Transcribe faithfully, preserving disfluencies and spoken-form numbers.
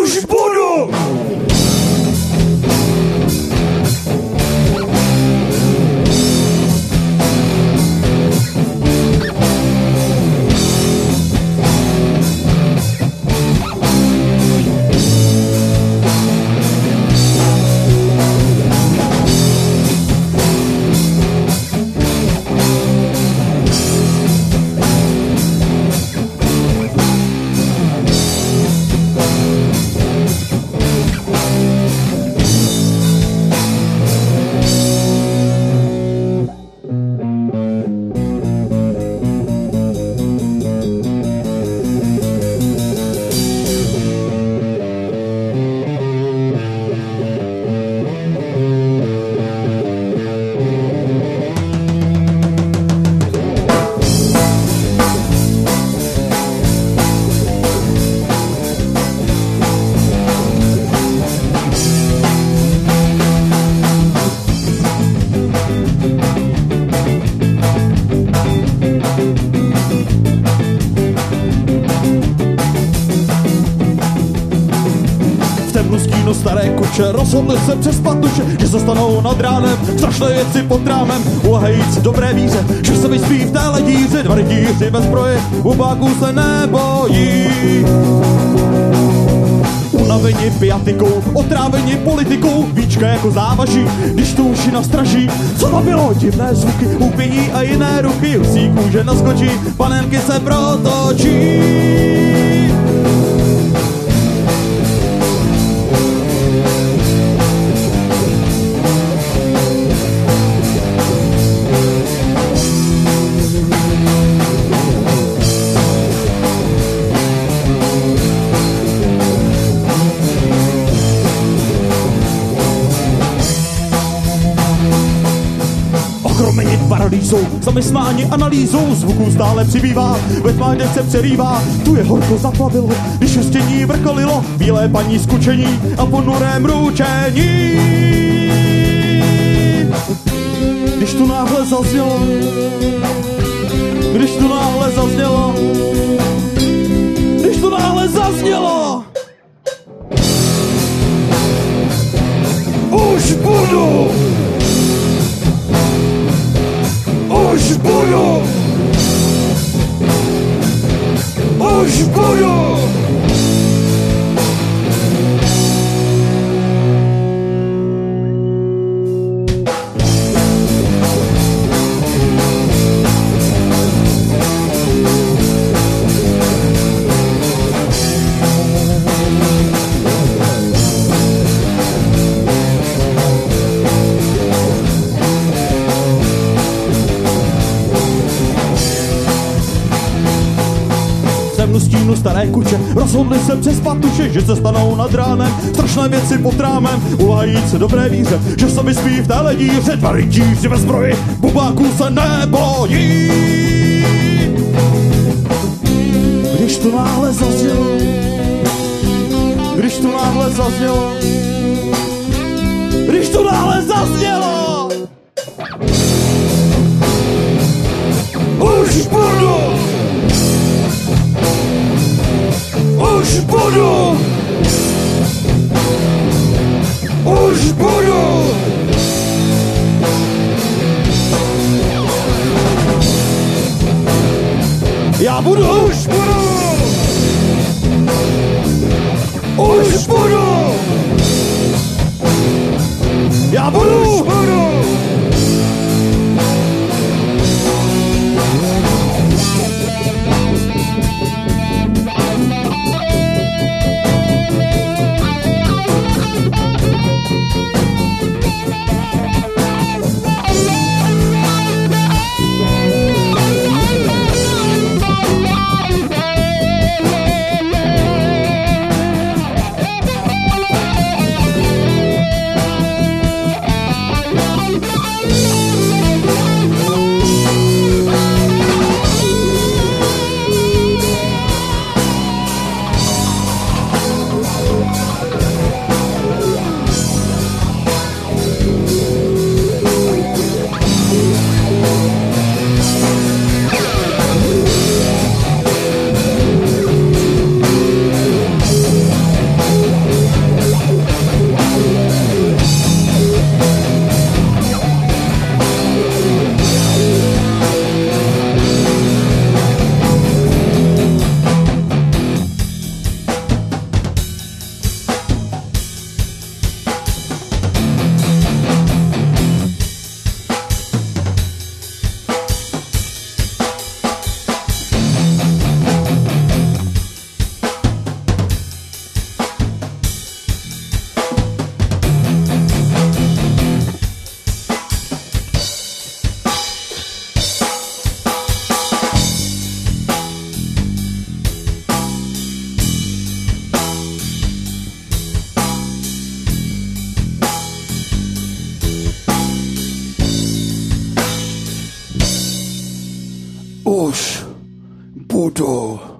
Už budu! Staré koče, rozhodli se přes patuše, že se stanou nad ránem, strašné věci pod rámem, ulehajíc dobré víře, že se vyspí v téhle díře, dva rytíři bez zbroje, ubáků se nebojí. Unaveni pijatikou, otráveni politikou, víčka jako závaží, když tu uši nastraží. Co to bylo? Divné zvuky, upění a jiné ruchy, husí kůže naskočí, panenky se protočí. Proměnit paralýzou, zamysmáni analýzou, zvuků stále přibývá, ve tmách se přerývá, tu je horko zaplavilo, když šestění vrcholilo, bílé paní skučení a ponurém ručení. Když tu náhle zaznělo, když tu náhle zaznělo, když tu náhle zaznělo, už budu! Už budu! Už budu! stínu staré kuče, rozhodli se přes patuše, že se stanou nad ránem, strašné věci pod rámem, ulajíc dobré víře, že se vyspí v téhle díře, dva rytíři ve zbroji, bubáků se nebojí. Když tu náhle zaznělo, když tu náhle zaznělo, když tu náhle zaznělo, už budu! Už budu! Už budu! Já budu! Už budu! Už budu! Já budu! Už budu! Už budu.